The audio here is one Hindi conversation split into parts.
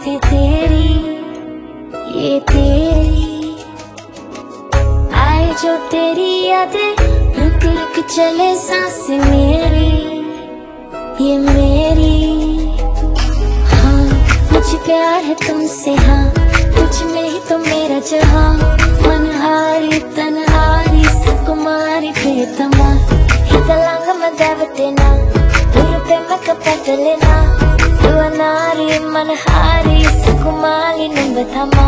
थी तेरी, ये तेरी। आए जो तेरी यादें, रुक रुक चले सांसें मेरी, ये मेरी। हाँ मुझे प्यार है तुमसे, हाँ तुझ में ही तो मेरा जहाँ। मनहारी तनहारी सुकुमारी प्रियतमा, हितलांग मदावतेना रुपे मकपटलेना। रुवनारी मनहारी सुकुमारी नंबथमा।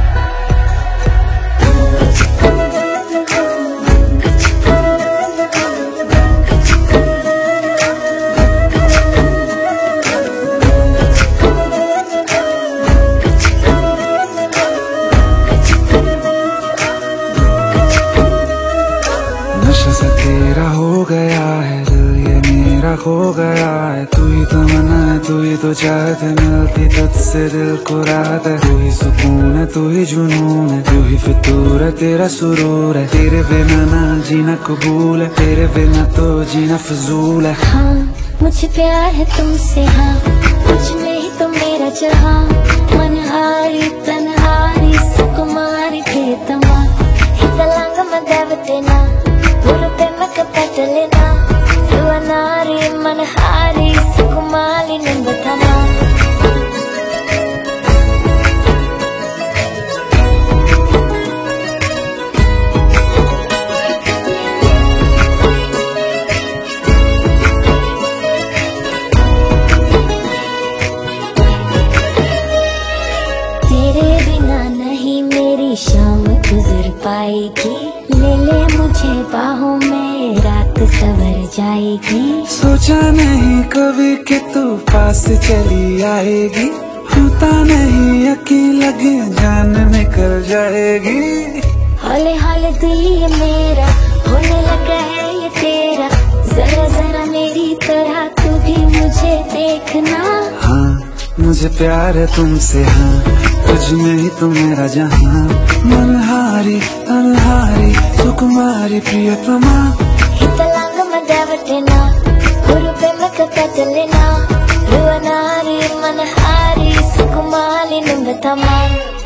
नशा सा तेरा हो गया है, दिल ये मेरा खो गया है। तू ही तो मना है, तू ही तो चाहत है, मिलती तुझसे दिल को राहत है। तू ही सुकून है, तू ही जुनून है, तू ही फितूर है, तेरा सुरूर है। तेरे बिना ना जीना कबूल है, तेरे बिना तो जीना फजूल है। हाँ मुझे प्यार है तुमसे, हाँ तुझ में ही तो मेरा जहाँ। मनहारी तनहारी सुकुमारी प्रियतमा, हितलांग मदावतेना रुपे मकपटलेना। रुवनारी मनहारी सुकुमारी नंबथमा। तेरे बिना नहीं मेरी शाम गुजर पाएगी। ले ले मुझे बाहों में, रात सवर जाएगी। सोचा नहीं कभी कि तू पास चली आएगी। होता नहीं यकीन, लगे जान निकल जाएगी। हौले हौले दिल ये मेरा होने लगा है ये तेरा। जरा जरा मेरी तरह तू भी मुझे देखना। हाँ मुझे प्यार है तुमसे, हाँ तुझ में ही तो मेरा जहाँ। मनहारी तनहारी सुकुमारी प्रियतमा, हितलांग मदावतेना रुपे मकपटलेना। रुवनारी मनहारी सुकुमारी नंबथमा।